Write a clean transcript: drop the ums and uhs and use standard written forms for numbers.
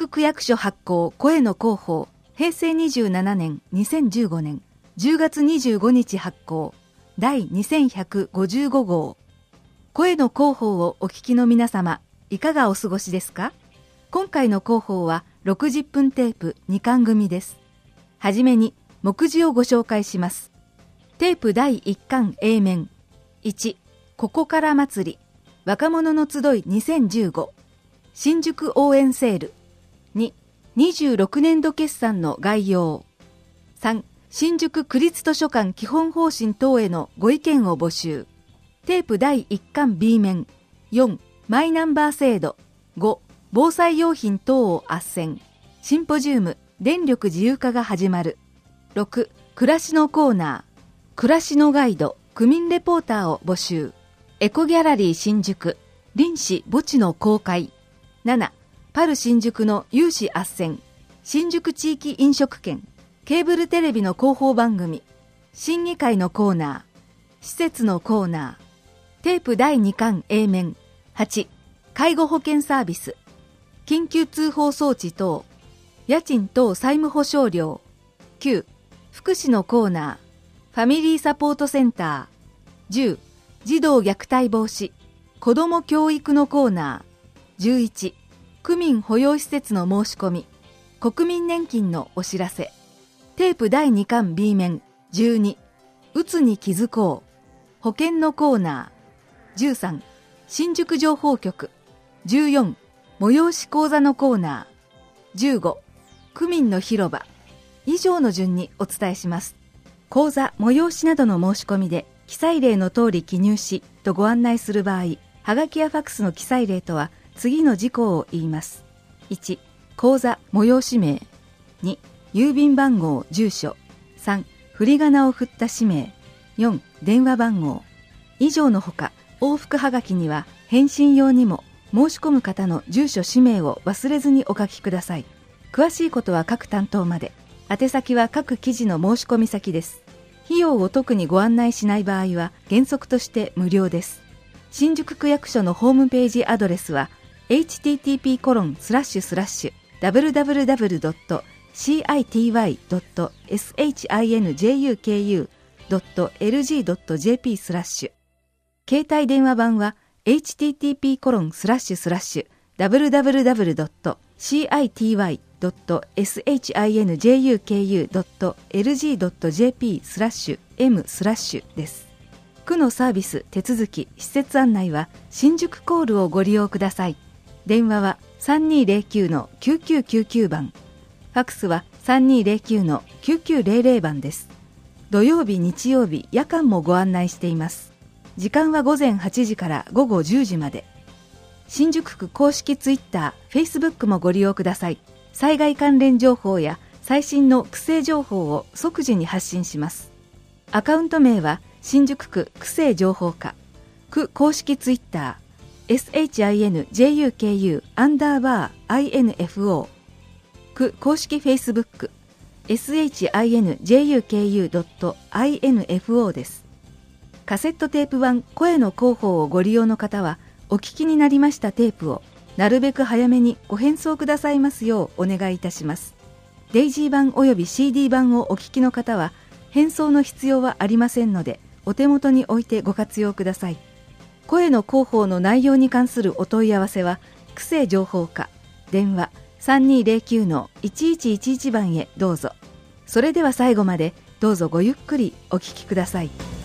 宿区役所発行声の広報平成27年2015年10月25日発行第2155号。声の広報をお聞きの皆様、いかがお過ごしですか？今回の広報は60分テープ2巻組です。はじめに目次をご紹介します。テープ第1巻 A 面。1、ここから祭り若者の集い2015新宿応援セール。2、26年度決算の概要。3、新宿区立図書館基本方針等へのご意見を募集。テープ第1巻 B 面。4、マイナンバー制度。5、防災用品等を斡旋。シンポジウム電力自由化が始まる。6、暮らしのコーナー。暮らしのガイド区民レポーターを募集。エコギャラリー新宿臨市墓地の公開。7、パル新宿の有志斡旋。新宿地域飲食券ケーブルテレビの広報番組。審議会のコーナー。施設のコーナー。テープ第2巻 A 面。8、介護保険サービス。緊急通報装置等。家賃等債務保証料。9、福祉のコーナー。ファミリーサポートセンター。10、児童虐待防止。子ども教育のコーナー。11、区民保養施設の申し込み。国民年金のお知らせ。テープ第2巻 B 面。12、うつに気づこう。保険のコーナー。13、新宿情報局。14、催し講座のコーナー。15、区民の広場。以上の順にお伝えします。講座、催しなどの申し込みで記載例の通り記入しとご案内する場合、はがきやファックスの記載例とは次の事項を言います。1、講座、催し名。2、郵便番号、住所。3、振り仮名を振った氏名。4、電話番号。以上のほか、往復はがきには返信用にも申し込む方の住所氏名を忘れずにお書きください。詳しいことは各担当まで。宛先は各記事の申し込み先です。費用を特にご案内しない場合は原則として無料です。新宿区役所のホームページアドレスは http://www.city.shinjuku.lg.jp/ 携帯電話版は http://www.city.shinjuku.lg.jp/m/ です。区のサービス、手続き、施設案内は新宿コールをご利用ください。電話は 3209-9999 番。ファックスは 3209-9900 番です。土曜日、日曜日、夜間もご案内しています。時間は午前8時から午後10時まで。新宿区公式ツイッター、Facebook もご利用ください。災害関連情報や最新の区政情報を即時に発信します。アカウント名は新宿区区政情報課。区公式ツイッター、SHINJUKU_INFO。区公式 Facebook、SHINJUKU.info です。カセットテープ版声の広報をご利用の方は、お聞きになりましたテープをなるべく早めにご返送くださいますようお願いいたします。デイジー版および CD 版をお聞きの方は、返送の必要はありませんので、お手元に置いてご活用ください。声の広報の内容に関するお問い合わせは、区政情報課、電話 3209-1111 番へどうぞ。それでは最後までどうぞごゆっくりお聞きください。